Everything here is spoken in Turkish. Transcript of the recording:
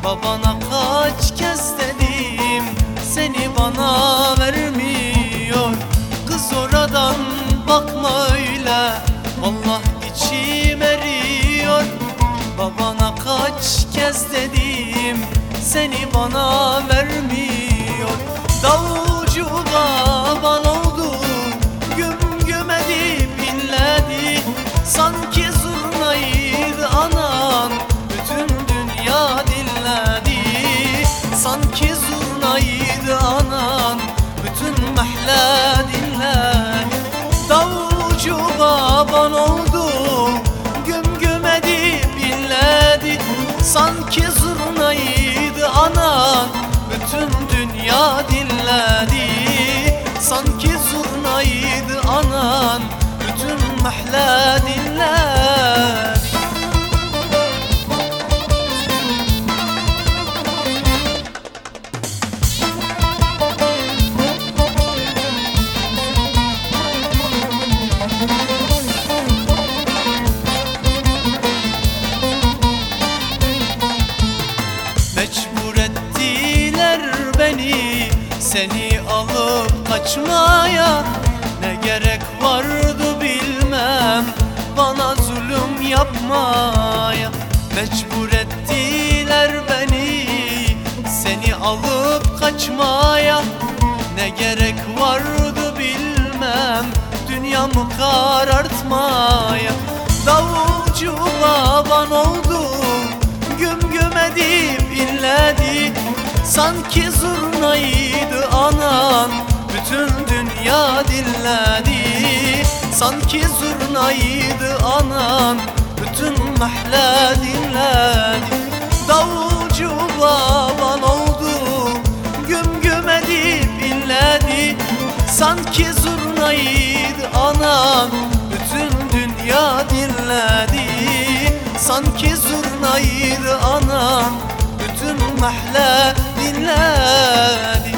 Babana kaç kez dedim, seni bana vermiyor. Kız oradan bakma öyle, vallahi içim eriyor. Babana kaç kez dedim, seni bana vermiyor. Davulcu baban oldu, güm güm edip inledi. Sanki zurnaydı anan, bütün dünya dinledi. Sanki zurnaydı anan, bütün mahalle dinledi. Davulcu baban oldu, güm güm edip inledi. Sanki zurnaydı anan, bütün dünya dinledi. Sanki zurnaydı anan, bütün mahalle dinledi. Mecbur ettiler beni, seni alıp kaçmaya. Ne gerek vardı bilmem, bana zulüm yapmaya. Mecbur ettiler beni, seni alıp kaçmaya. Ne gerek vardı bilmem, dünyamı karartmaya. Davulcu baban oldu, güm güm edip inledi. Sanki zurnaydı anan, bütün dünya dinledi. Sanki zurnaydı anan, bütün mahalle dinledi. Davulcu baban oldu, güm güm edip inledi. Sanki zurnaydı anan, bütün dünya dinledi. Sanki zurnaydı anan, bütün mahalle dinledi.